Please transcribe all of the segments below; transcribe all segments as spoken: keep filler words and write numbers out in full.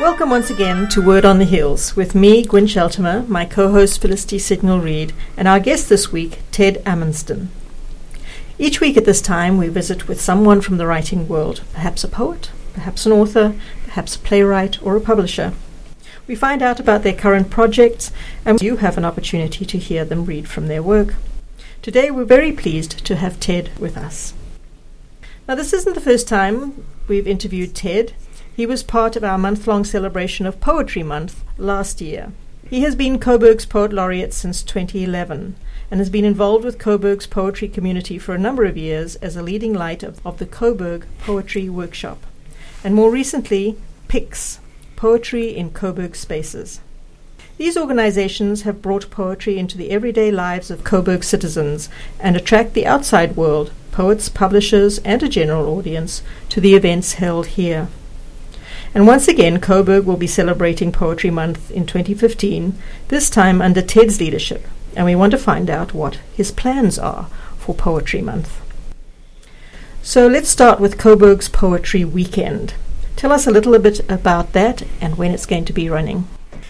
Welcome once again to Word on the Hills with me, Gwyn Sheltimer, my co-host Felicity Signal-Reid, and our guest this week, Ted Amundsen. Each week at this time we visit with someone from the writing world, perhaps a poet, perhaps an author, perhaps a playwright or a publisher. We find out about their current projects and you have an opportunity to hear them read from their work. Today we're very pleased to have Ted with us. Now this isn't the first time we've interviewed Ted. He was part of our month-long celebration of Poetry Month last year. He has been Coburg's Poet Laureate since twenty eleven and has been involved with Coburg's poetry community for a number of years as a leading light of, of the Coburg Poetry Workshop, and more recently, PICS, Poetry in Coburg Spaces. These organizations have brought poetry into the everyday lives of Coburg citizens and attract the outside world, poets, publishers, and a general audience to the events held here. And once again, Coburg will be celebrating Poetry Month in twenty fifteen, this time under Ted's leadership, and we want to find out what his plans are for Poetry Month. So let's start with Coburg's Poetry Weekend. Tell us a little bit about that and when it's going to be running.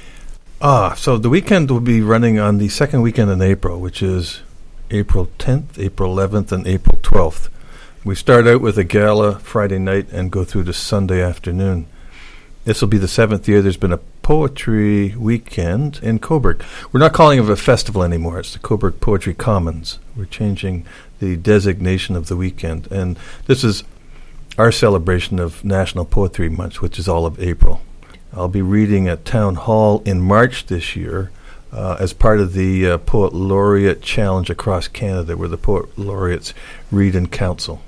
Ah, so the weekend will be running on the second weekend in April, which is April tenth, April eleventh, and April twelfth. We start out with a gala Friday night and go through to Sunday afternoon. This will be the seventh year there's been a poetry weekend in Coburg. We're not calling it a festival anymore. It's the Coburg Poetry Commons. We're changing the designation of the weekend. And this is our celebration of National Poetry Month, which is all of April. I'll be reading at Town Hall in March this year uh, as part of the uh, Poet Laureate Challenge across Canada, where the Poet Laureates read in council.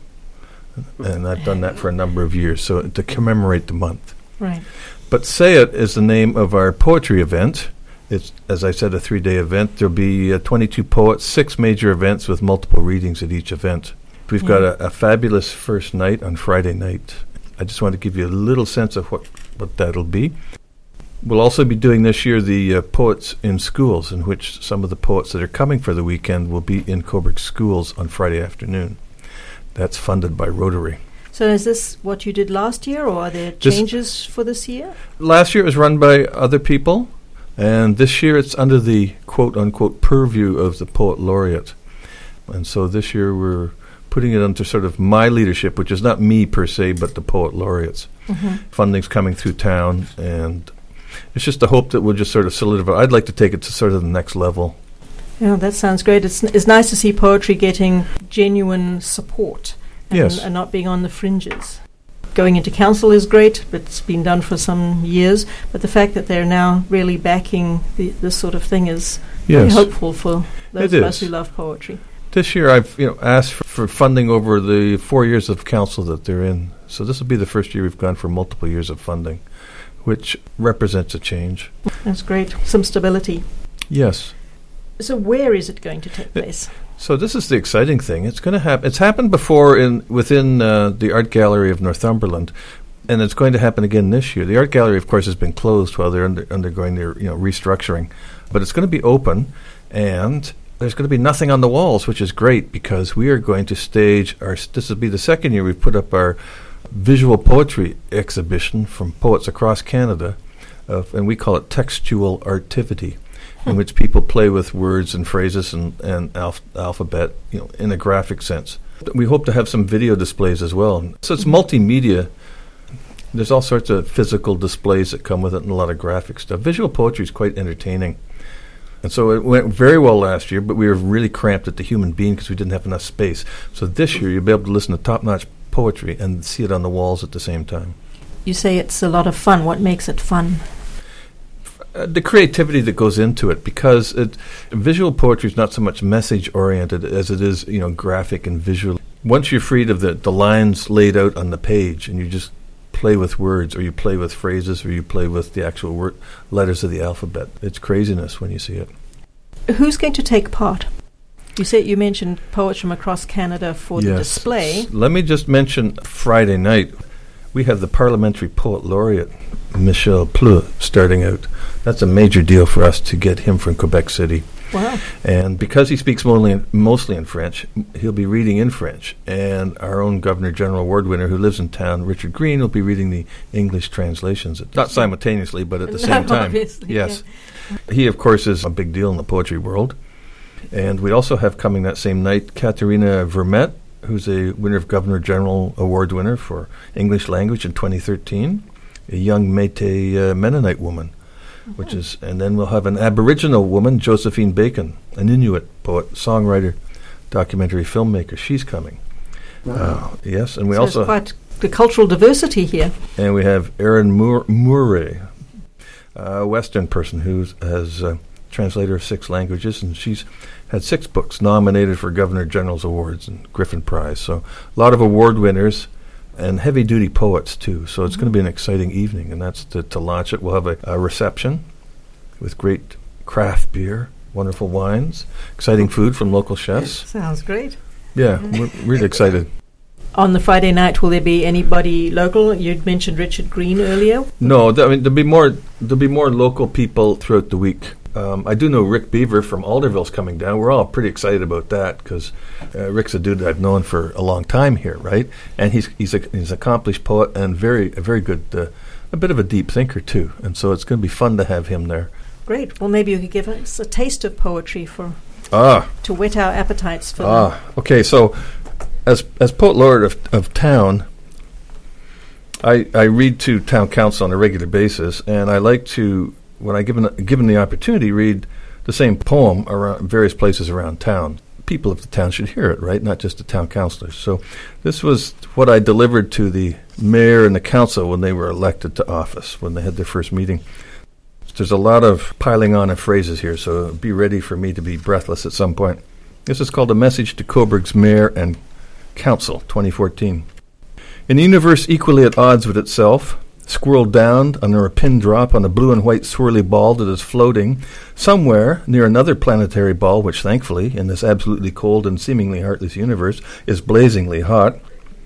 And I've done that for a number of years, so to commemorate the month. Right. But Say It is the name of our poetry event. It's, as I said, a three-day event. There'll be uh, twenty-two poets, six major events with multiple readings at each event. We've yeah. got a, a fabulous first night on Friday night. I just want to give you a little sense of what, what that'll be. We'll also be doing this year the uh, Poets in Schools, in which some of the poets that are coming for the weekend will be in Coburg schools on Friday afternoon. That's funded by Rotary. So is this what you did last year, or are there changes this for this year? Last year it was run by other people, and this year it's under the quote-unquote purview of the Poet Laureate. And so this year we're putting it under sort of my leadership, which is not me per se, but the Poet Laureates. Mm-hmm. Funding's coming through town, and it's just a hope that we'll just sort of solidify. I'd like to take it to sort of the next level. Yeah, that sounds great. It's, it's nice to see poetry getting genuine support. And, yes. and not being on the fringes. Going into council is great, but it's been done for some years. But the fact that they're now really backing the, this sort of thing is yes. very hopeful for those it of us is. who love poetry. This year I've you know asked for, for funding over the four years of council that they're in. So this will be the first year we've gone for multiple years of funding, which represents a change. That's great. Some stability. Yes. So where is it going to take place? It, So this is the exciting thing. It's going to happen. It's happened before in within uh, the Art Gallery of Northumberland, and it's going to happen again this year. The Art Gallery, of course, has been closed while they're under, undergoing their you know restructuring, but it's going to be open, and there's going to be nothing on the walls, which is great because we are going to stage our. This will be the second year we've put up our visual poetry exhibition from poets across Canada, uh, and we call it Textual Artivity, in which people play with words and phrases and, and alph- alphabet, you know, in a graphic sense. We hope to have some video displays as well. So it's multimedia. There's all sorts of physical displays that come with it and a lot of graphic stuff. Visual poetry is quite entertaining. And so it went very well last year, but we were really cramped at the human being because we didn't have enough space. So this year you'll be able to listen to top-notch poetry and see it on the walls at the same time. You say it's a lot of fun. What makes it fun? Uh, the creativity that goes into it, because it, visual poetry is not so much message-oriented as it is, you know, graphic and visual. Once you're freed of the, the lines laid out on the page and you just play with words or you play with phrases or you play with the actual word, letters of the alphabet, it's craziness when you see it. Who's going to take part? You said you mentioned poets from across Canada for yes. the display. S- let me just mention Friday night. we have the parliamentary poet laureate, Michel Pleu, starting out. That's a major deal for us to get him from Quebec City. Wow. And because he speaks mostly in, mostly in French, he'll be reading in French. And our own Governor General Award winner who lives in town, Richard Green, will be reading the English translations. Not simultaneously, but at the same time. Obviously, yes. Yeah. He, of course, is a big deal in the poetry world. And we also have coming that same night Katharina Vermette, who's a winner of Governor General Award winner for English language in twenty thirteen, a young Métis uh, Mennonite woman. Mm-hmm. Which is, and then we'll have an Aboriginal woman, Josephine Bacon, an Inuit poet, songwriter, documentary filmmaker. She's coming. Wow. Uh, yes, and we so also there's quite the cultural diversity here. And we have Erin Moore, Murray, a Western person who has a translator of six languages, and she's had six books nominated for Governor General's Awards and Griffin Prize. So a lot of award winners. And heavy-duty poets, too. So it's mm-hmm. going to be an exciting evening, and that's to, to launch it. We'll have a, a reception with great craft beer, wonderful wines, exciting food from local chefs. Sounds great. Yeah, we're really excited. On the Friday night, will there be anybody local? You'd mentioned Richard Green earlier. No, th- I mean there'll be more. There'll be more local people throughout the week. Um, I do know Rick Beaver from Alderville's coming down. We're all pretty excited about that because uh, Rick's a dude that I've known for a long time here, right? And he's he's a, he's an accomplished poet and very a very good, uh, a bit of a deep thinker too. And so it's going to be fun to have him there. Great. Well, maybe you could give us a taste of poetry for ah to whet our appetites for. Ah, them. Okay. So as as poet laureate of of town, I I read to town council on a regular basis, and I like to. When I given given the opportunity, read the same poem around various places around town. People of the town should hear it, right? Not just the town councilors. So this was what I delivered to the mayor and the council when they were elected to office, when they had their first meeting. There's a lot of piling on of phrases here, so be ready for me to be breathless at some point. This is called A Message to Cobourg's Mayor and Council, twenty fourteen. In a universe equally at odds with itself, squirreled down under a pin drop on a blue and white swirly ball that is floating somewhere near another planetary ball which thankfully, in this absolutely cold and seemingly heartless universe, is blazingly hot.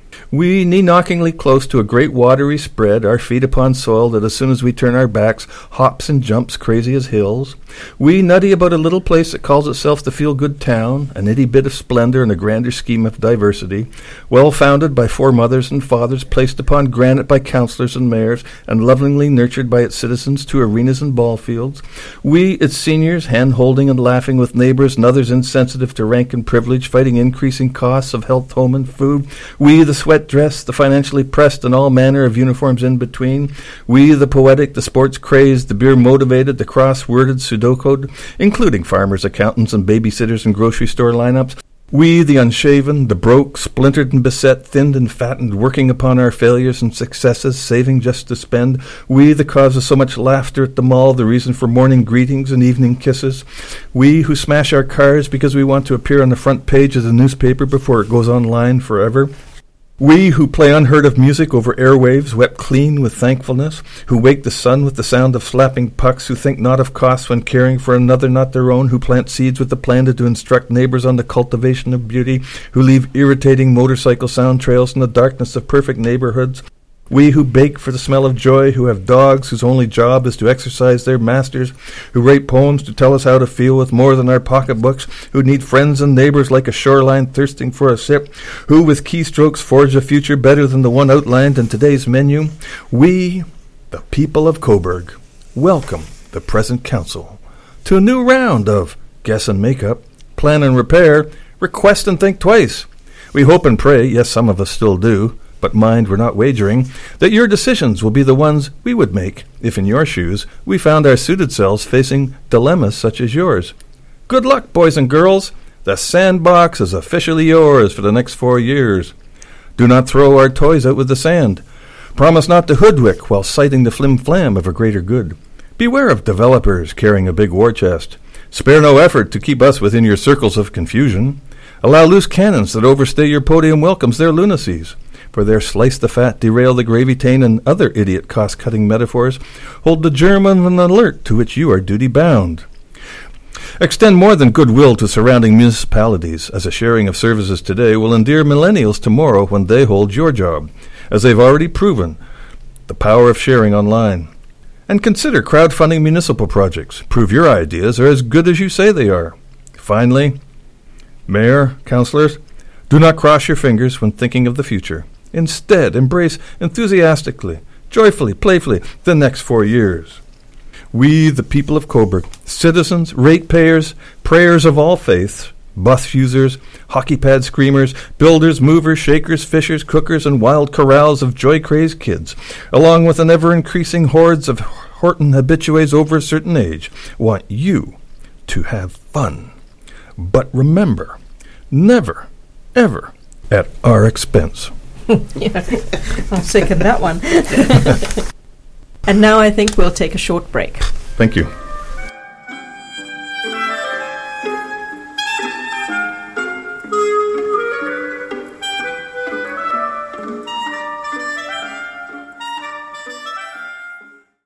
We, knee-knockingly close to a great watery spread, our feet upon soil that as soon as we turn our backs hops and jumps crazy as hills. We nutty about a little place that calls itself the feel-good town, an itty bit of splendor in a grander scheme of diversity, well-founded by foremothers and fathers, placed upon granite by councillors and mayors, and lovingly nurtured by its citizens to arenas and ball fields. We, its seniors, hand-holding and laughing with neighbors and others insensitive to rank and privilege, fighting increasing costs of health, home, and food. We, the sweat dressed, the financially pressed, and all manner of uniforms in between. We, the poetic, the sports crazed, the beer motivated, the cross-worded, sudoku'd, including farmers, accountants, and babysitters and grocery store lineups. We, the unshaven, the broke, splintered and beset, thinned and fattened, working upon our failures and successes, saving just to spend. We, the cause of so much laughter at the mall, the reason for morning greetings and evening kisses. We, who smash our cars because we want to appear on the front page of the newspaper before it goes online forever. We who play unheard of music over airwaves, wept clean with thankfulness, who wake the sun with the sound of slapping pucks, who think not of costs when caring for another not their own, who plant seeds with the plan to instruct neighbors on the cultivation of beauty, who leave irritating motorcycle sound trails in the darkness of perfect neighborhoods. We who bake for the smell of joy, who have dogs whose only job is to exercise their masters, who write poems to tell us how to feel with more than our pocketbooks, who need friends and neighbors like a shoreline thirsting for a sip, who with keystrokes forge a future better than the one outlined in today's menu. We, the people of Cobourg, welcome the present council to a new round of guess and make-up, plan and repair, request and think twice. We hope and pray, yes, some of us still do, but mind we're not wagering, that your decisions will be the ones we would make if in your shoes we found our suited selves facing dilemmas such as yours. Good luck, boys and girls. The sandbox is officially yours for the next four years. Do not throw our toys out with the sand. Promise not to hoodwick while citing the flim-flam of a greater good. Beware of developers carrying a big war chest. Spare no effort to keep us within your circles of confusion. Allow loose cannons that overstay your podium welcomes their lunacies. For their slice the fat, derail the gravy taint, and other idiot cost-cutting metaphors, hold the germ of an alert to which you are duty-bound. Extend more than goodwill to surrounding municipalities, as a sharing of services today will endear millennials tomorrow when they hold your job, as they've already proven the power of sharing online. And consider crowdfunding municipal projects. Prove your ideas are as good as you say they are. Finally, Mayor, councillors, do not cross your fingers when thinking of the future. Instead, embrace enthusiastically, joyfully, playfully the next four years. We, the people of Cobourg, citizens, ratepayers, prayers of all faiths, bus users, hockey pad screamers, builders, movers, shakers, fishers, cookers, and wild corrals of joy-crazed kids, along with an ever-increasing hordes of Horton habitués over a certain age, want you to have fun. But remember, never, ever at our expense. Yeah, I'll second that one. And now I think we'll take a short break. Thank you.